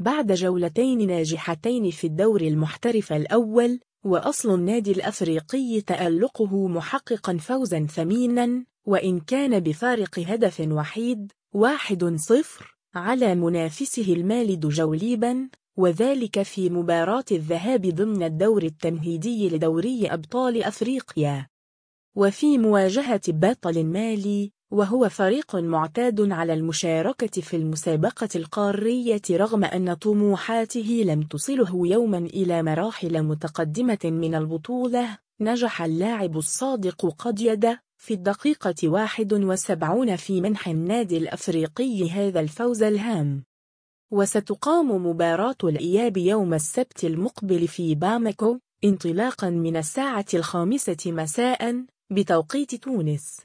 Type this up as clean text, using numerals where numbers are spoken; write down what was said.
بعد جولتين ناجحتين في الدور المحترف الأول، وأصل النادي الأفريقي تألقه محققا فوزا ثمينا وإن كان بفارق هدف وحيد 1-0 على منافسه المالد جوليبا، وذلك في مباراة الذهاب ضمن الدور التمهيدي لدوري أبطال أفريقيا. وفي مواجهة بطل مالي، وهو فريق معتاد على المشاركة في المسابقة القارية رغم أن طموحاته لم تصله يوما إلى مراحل متقدمة من البطولة، نجح اللاعب الصادق قديدة في الدقيقة 71 في منح النادي الأفريقي هذا الفوز الهام. وستقام مباراة الإياب يوم السبت المقبل في باماكو انطلاقا من الساعة 5 مساء بتوقيت تونس.